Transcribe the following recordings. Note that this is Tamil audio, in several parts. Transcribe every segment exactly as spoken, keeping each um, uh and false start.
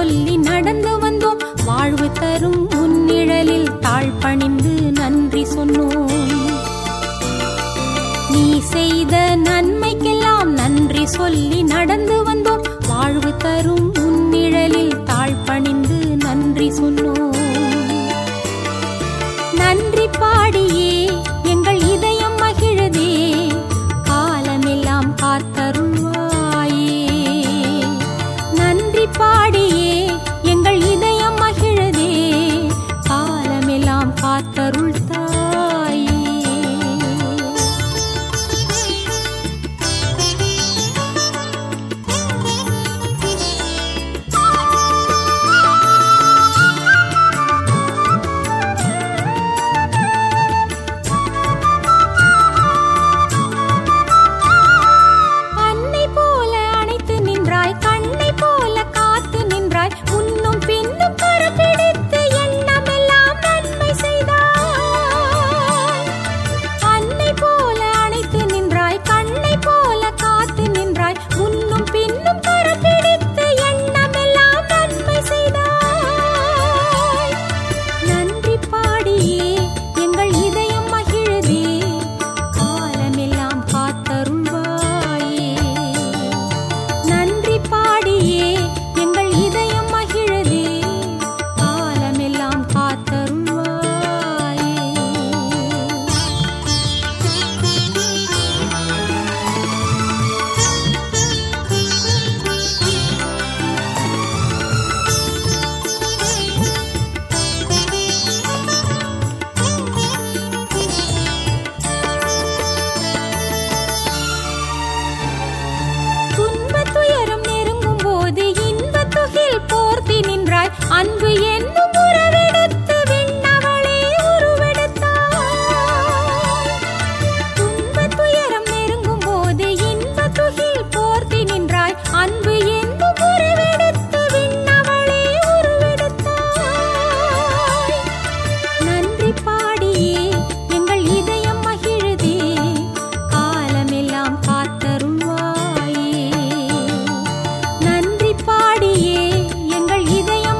சொல்லி நடந்து வந்தோம். வாழ்வு தரும் உன்னிழலில் தாழ்பணிந்து நன்றி சொன்னோம். நீ செய்த நன்மைக்கெல்லாம் நன்றி சொல்லி நடந்து வந்தோம். வாழ்வு தரும் உன்னிழலில் தாழ்பணிந்து நன்றி சொன்னோம். நன்றி பாடியே எங்கள் இதயம் மகிழுதே, காலமெல்லாம் காத்தருள்வாயே. நன்றி பாடியே எங்கள் இதயம் மகிழுதே, காலமெல்லாம் காத்தருள் தாயே. அன்பு என்னும் உறவெடுத்து விண்ணவளே உருவெடுத்தாய். துன்பத் துயரம் நெருங்கும் போது இன்பத் துகில் போர்த்தி நின்றாய். அன்பு என்னும் உறவெடுத்து விண்ணவளே உருவெடுத்தாய். நன்றி பாடியே எங்கள் இதயம் மகிழுதே, காலமெல்லாம் காத்தருள்வாயே. நன்றி பாடியே எங்கள் இதயம்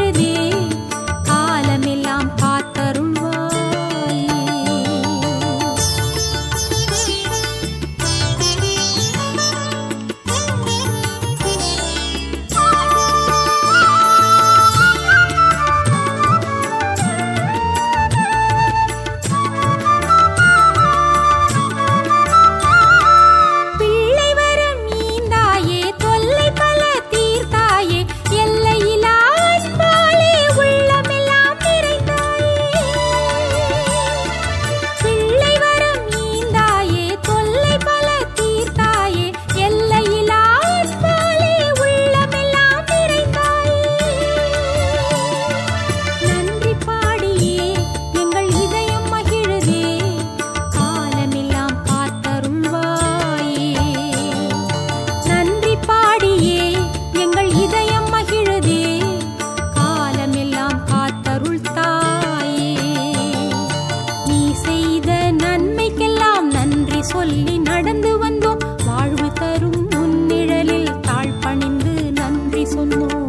சொல்லி நடந்து வந்தோம். வாழ்வு தரும் உன்னிழலில் தாழ்பணிந்து நன்றி சொன்னோம்.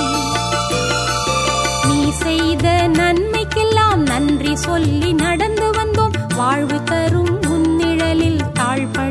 நீ செய்த நன்மைக்கெல்லாம் நன்றி சொல்லி நடந்து வந்தோம். வாழ்வு தரும் உன்னிழலில் தாழ்பணிந்து